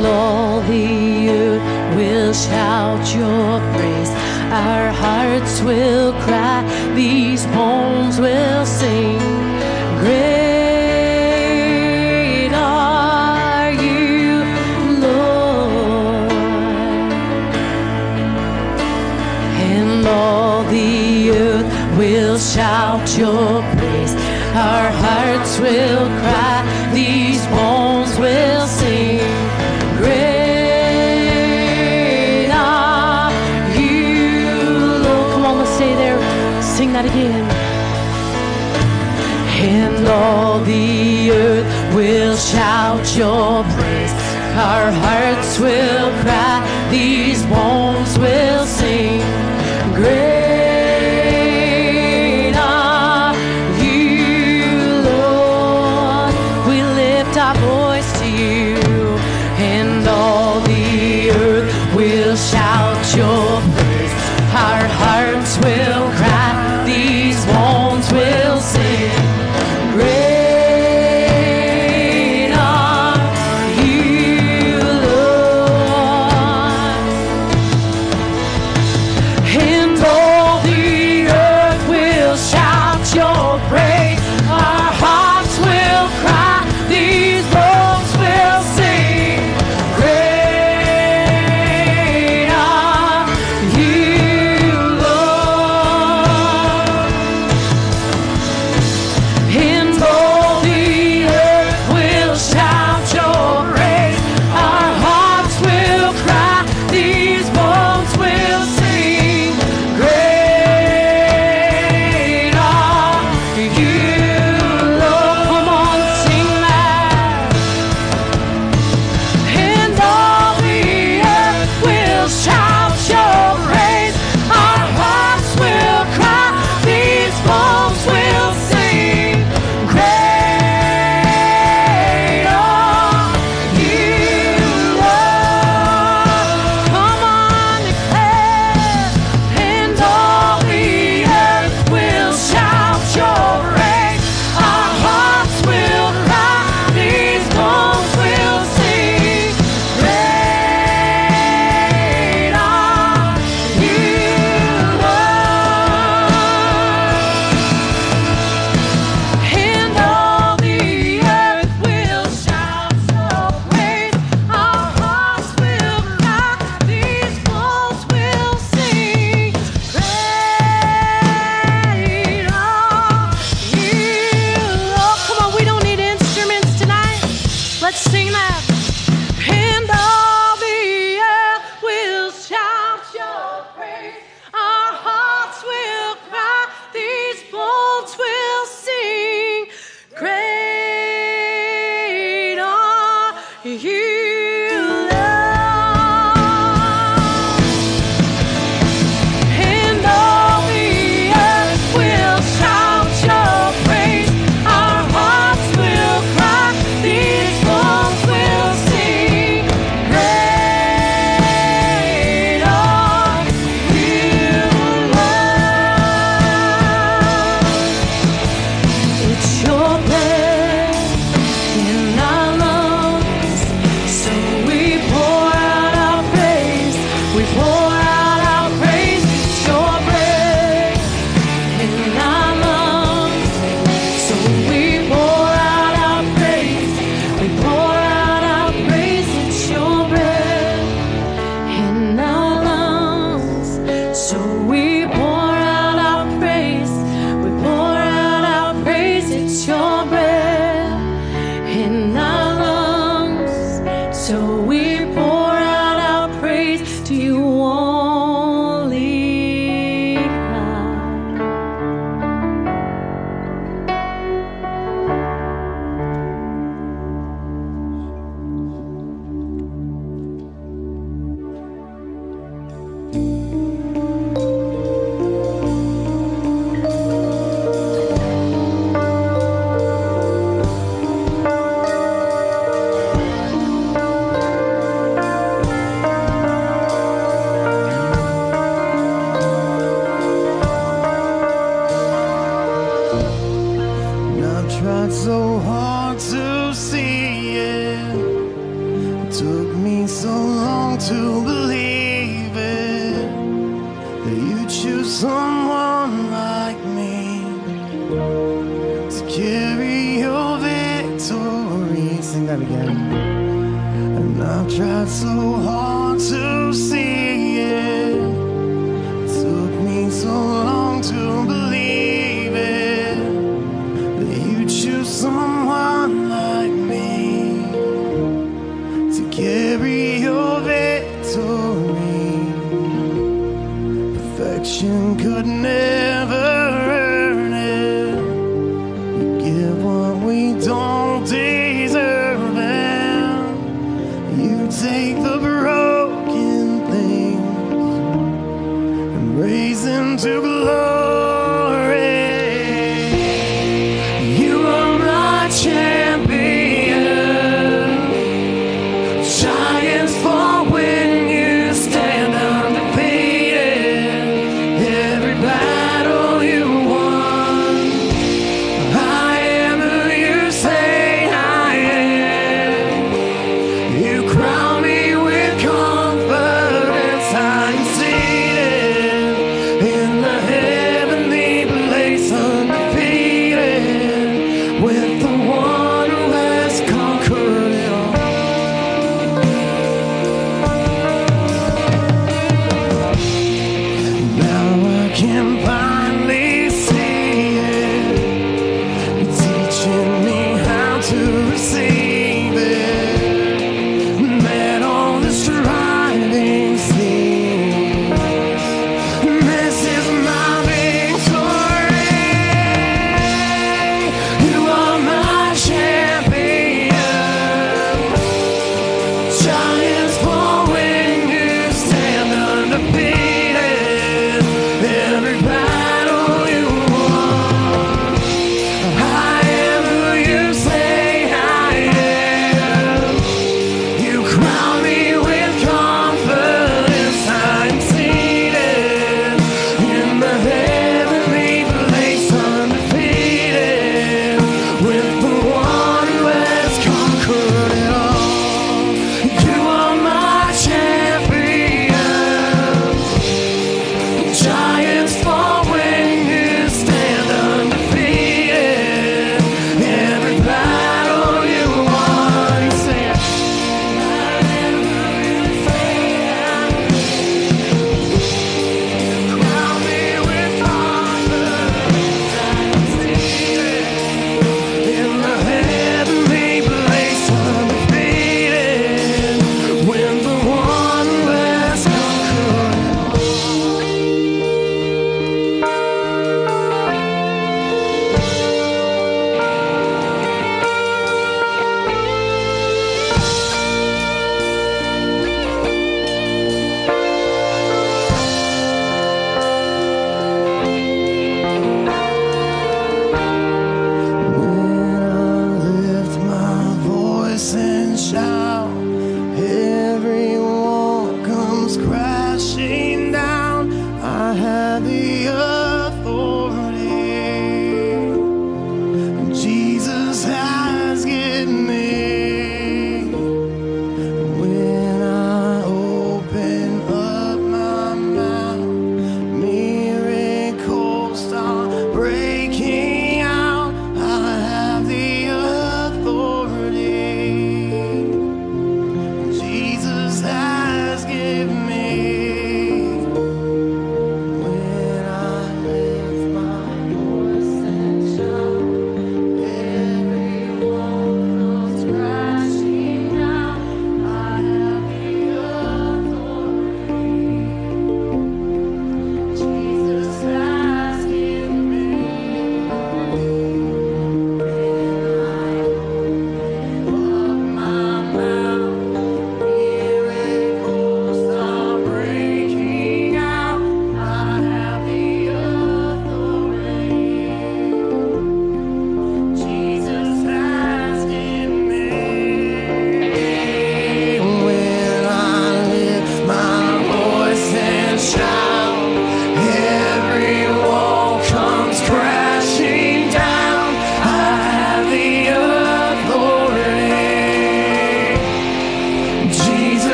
and all the earth will shout your praise. Our hearts will cry, these bones will sing. Great are you, Lord, and all the earth will shout your praise. Our hearts will cry, these bones will sing. Great are you, Lord. Come on, let's stay there. Sing that again. And all the earth will shout your praise. Our hearts will cry, these bones will sing. Great are you, Lord. We lift our voice to you. And all the earth will shout your praise. Our hearts will cry, these bones will sing. Great are you, Lord. And all the earth will shout your praise. Our hearts will cry, these bones will sing. Great are you, Lord. And all the earth will shout your praise. Our hearts will cry, these bones will sing. Great are you, Lord. Come on, sing that. And all the earth will shout your praise. Our hearts will cry, these bones will sing. Great are you, Lord. Come on, declare. And all the earth will shout your praise. Our hearts will cry, these bones will sing. Great are you, Lord. And all the earth will shout your praise. Our hearts will cry, these bones will sing. Great are you, Lord. Come on, we don't need instruments tonight. Let's sing that. And all the earth will shout your praise. Our hearts will cry, these bones will sing. Great are you, Lord. And all the earth will shout your praise. Our hearts will cry, these bones will sing. Great are you, Lord. It's your breath in our lungs, so we pour out our praise. We pour out our praise. It's your breath in our lungs, so we pour out our praise. We pour out our praise. It's your breath in our lungs, so we pour out our praise. We pour out our praise. It's your breath in our lungs, so we pour out our praise to you only, God. I've tried so hard to see it, Took me so long to believe it, that you choose someone like me to carry your victory. Sing that again. And I've tried so hard